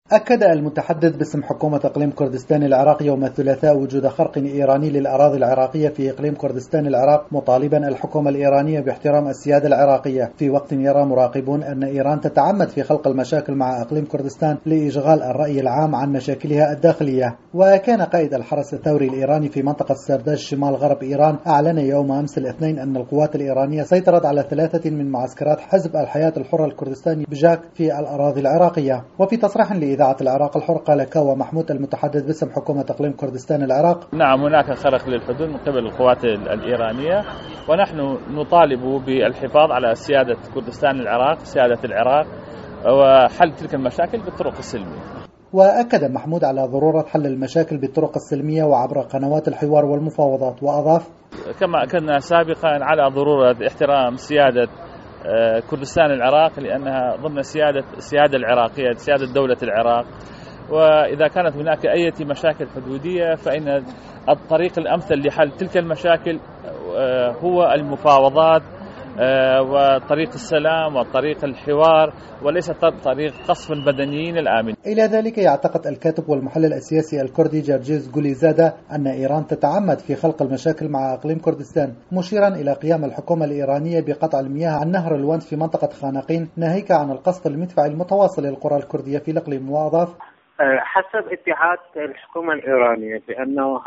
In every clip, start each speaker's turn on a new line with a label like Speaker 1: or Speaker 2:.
Speaker 1: أكد المتحدث باسم حكومة إقليم كردستان العراق يوم الثلاثاء وجود خرق إيراني للأراضي العراقية في إقليم كردستان العراق، مطالبا الحكومة الإيرانية باحترام السيادة العراقية، في وقت يرى مراقبون أن إيران تتعمد في خلق المشاكل مع إقليم كردستان لإشغال الرأي العام عن مشاكلها الداخلية. وكان قائد الحرس الثوري الإيراني في منطقة سرداج شمال غرب إيران أعلن يوم أمس الاثنين أن القوات الإيرانية سيطرت على 3 من معسكرات حزب الحياة الحرة الكردستاني بجاك في الأراضي العراقية. وفي تصريح إذاعة العراق الحر قال كوا محمود المتحدث باسم حكومة إقليم كردستان العراق:
Speaker 2: نعم، هناك خرق للحدود من قبل القوات الإيرانية، ونحن نطالب بالحفاظ على سيادة كردستان العراق، سيادة العراق، وحل تلك المشاكل بالطرق السلمية.
Speaker 1: وأكد محمود على ضرورة حل المشاكل بالطرق السلمية وعبر قنوات الحوار والمفاوضات، وأضاف:
Speaker 2: كما أكدنا سابقا على ضرورة احترام سيادة كردستان العراق، لأنها ضمن سيادة العراقية، سيادة دولة العراق. وإذا كانت هناك أي مشاكل حدودية فإن الطريق الأمثل لحل تلك المشاكل هو المفاوضات وطريق السلام وطريق الحوار، وليس طريق قصف البدنيين الآمن.
Speaker 1: إلى ذلك يعتقد الكاتب والمحلل السياسي الكردي جرجيز غوليزادة أن إيران تتعمد في خلق المشاكل مع إقليم كردستان، مشيرا إلى قيام الحكومة الإيرانية بقطع المياه عن نهر الوند في منطقة خانقين، ناهيك عن القصف المدفعي المتواصل للقرى الكردية في الإقليم. وأضاف:
Speaker 3: حسب ادعاءات الحكومة الإيرانية بأنه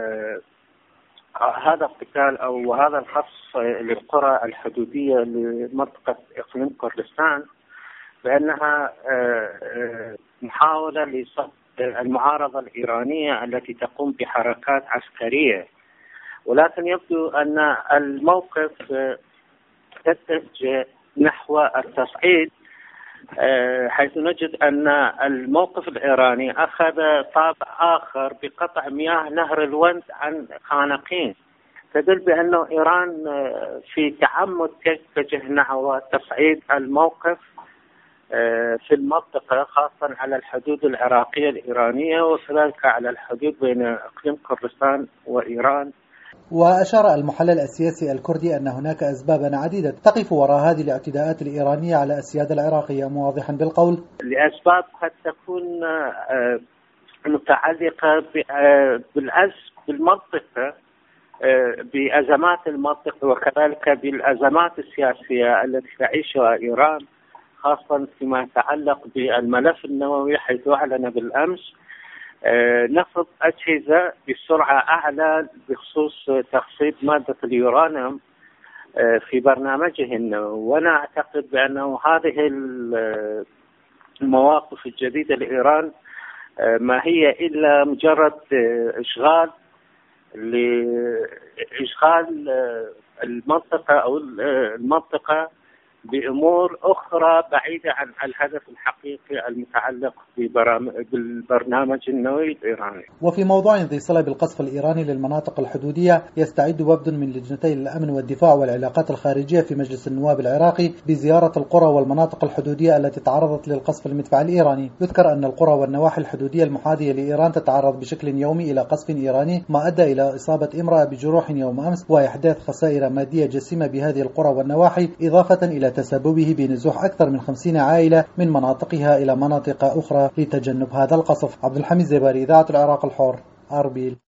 Speaker 3: هذا اقتتال أو هذا القصف للقرى الحدودية لمنطقة إقليم كردستان بأنها محاولة لصد المعارضة الإيرانية التي تقوم بحركات عسكرية، ولكن يبدو أن الموقف يتجه نحو التصعيد، حيث نجد أن الموقف الإيراني أخذ طابع آخر بقطع مياه نهر الوند عن خانقين، تدل بأن إيران في تعمد تتجه نحو تصعيد الموقف في المنطقة، خاصة على الحدود العراقية الإيرانية وكذلك على الحدود بين إقليم كردستان وإيران.
Speaker 1: وأشار المحلل السياسي الكردي أن هناك أسبابا عديدة تقف وراء هذه الاعتداءات الإيرانية على السيادة العراقية، موضحا بالقول:
Speaker 3: لأسباب قد تكون متعلقة بالمنطقة، بأزمات المنطقة، وكذلك بالأزمات السياسية التي تعيشها إيران، خاصة فيما يتعلق بالملف النووي، حيث أعلن بالأمس نفض أجهزة بسرعة أعلى بخصوص تخصيب مادة اليورانيوم في برنامجه النووي. وأنا أعتقد بأنه هذه المواقف الجديدة لإيران ما هي إلا مجرد إشغال المنطقة أو المنطقة بأمور أخرى بعيدة عن الهدف الحقيقي المتعلق بالبرنامج النووي الإيراني.
Speaker 1: وفي موضوع ذي صلة بالقصف الإيراني للمناطق الحدودية، يستعد وفد من لجنتي الأمن والدفاع والعلاقات الخارجية في مجلس النواب العراقي بزيارة القرى والمناطق الحدودية التي تعرضت للقصف المدفعي الإيراني. يذكر أن القرى والنواحي الحدودية المحاذية لإيران تتعرض بشكل يومي إلى قصف إيراني، ما أدى إلى إصابة امرأة بجروح يوم أمس وإحداث خسائر مادية جسيمة بهذه القرى والنواحي، إضافة إلى تسببه بنزوح أكثر من 50 عائلة من مناطقها إلى مناطق أخرى لتجنب هذا القصف. عبد الحميد زباري، إذاعة العراق الحر، أربيل.